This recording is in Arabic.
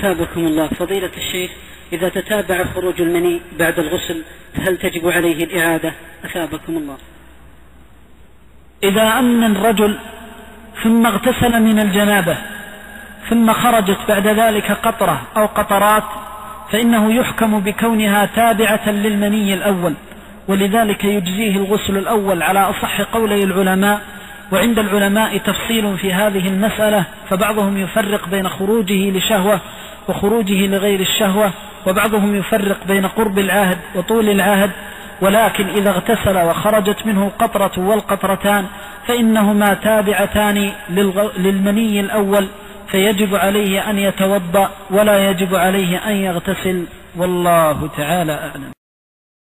أثابكم الله. فضيلة الشيخ، إذا تتابع خروج المني بعد الغسل فهل تجب عليه الإعادة؟ أثابكم الله. إذا أمن الرجل ثم اغتسل من الجنابة ثم خرجت بعد ذلك قطرة أو قطرات فإنه يحكم بكونها تابعة للمني الأول، ولذلك يجزيه الغسل الأول على أصح قولي العلماء. وعند العلماء تفصيل في هذه المسألة، فبعضهم يفرق بين خروجه لشهوة وخروجه لغير الشهوة، وبعضهم يفرق بين قرب العهد وطول العهد. ولكن إذا اغتسل وخرجت منه القطرة والقطرتان فإنهما تابعتان للمني الأول، فيجب عليه أن يتوضأ ولا يجب عليه أن يغتسل، والله تعالى أعلم.